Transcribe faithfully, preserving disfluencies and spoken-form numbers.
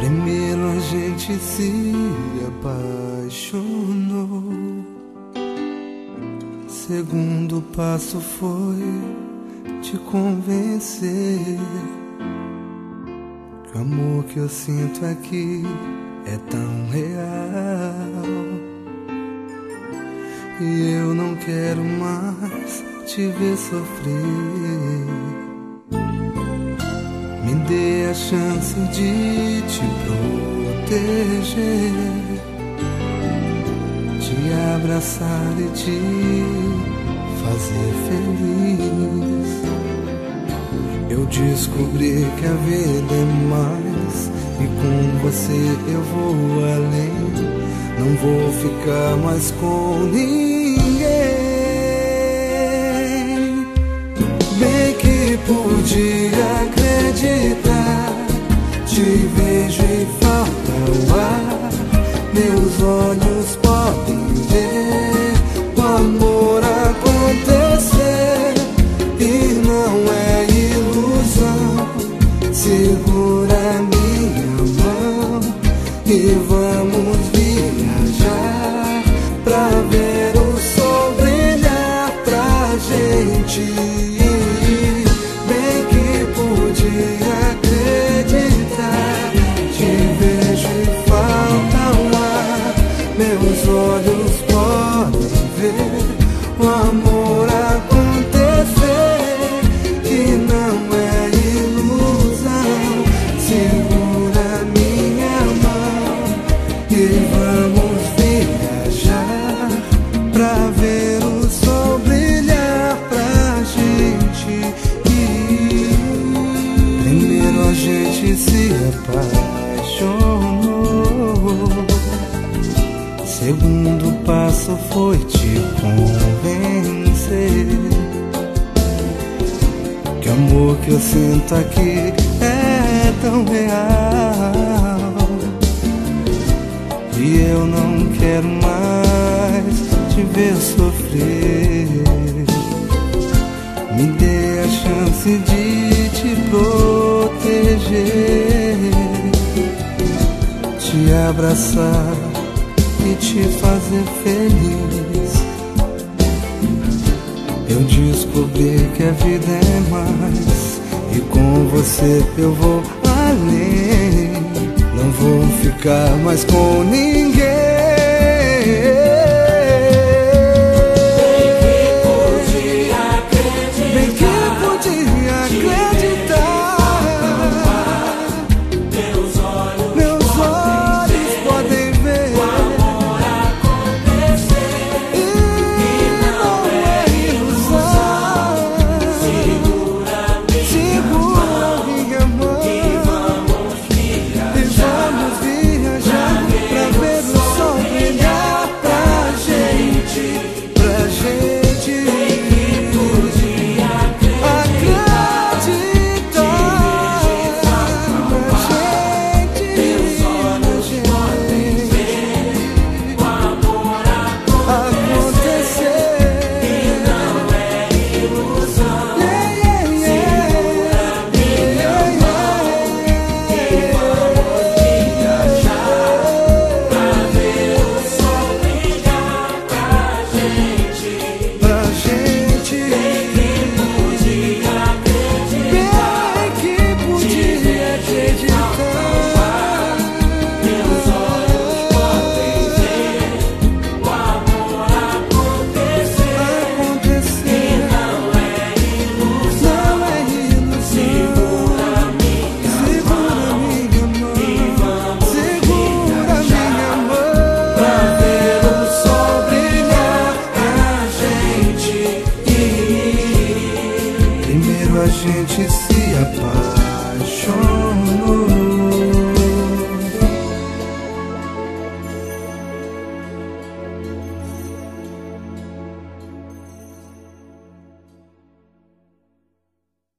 Primeiro a gente se apaixonou, segundo passo foi te convencer que o amor que eu sinto aqui é tão real. E eu não quero mais te ver sofrer. Me dê a chance de te proteger, te abraçar e te fazer feliz. Eu descobri que a vida é mais, e com você eu vou além. Não vou ficar mais com ninguém. Bem que podia acreditar, te vejo e falta o ar. Meus olhos podem ver o amor acontecer, e não é ilusão. Segura minha mão e vamos viajar pra ver o sol brilhar pra gente. Bem que podia acreditar, te vejo e falta o ar. Meus olhos podem ver o amor acontecer, que não é ilusão. Segura minha mão e vamos viajar pra ver o sol brilhar pra gente. Primeiro a gente se apaixonou, segundo passo foi te convencer que o amor que eu sinto aqui é tão real. E eu não quero mais te ver sofrer. Me dê a chance de te proteger, te abraçar e te fazer feliz. Eu descobri que a vida é mais, e com você eu vou além. Não vou ficar mais com ninguém. Bem que podia acreditar, meus olhos podem ver o amor acontecer, e não é ilusão. Segura minha mão e vamos viajar pra ver o sol brilhar pra gente, pra gente. A gente se apaixonou,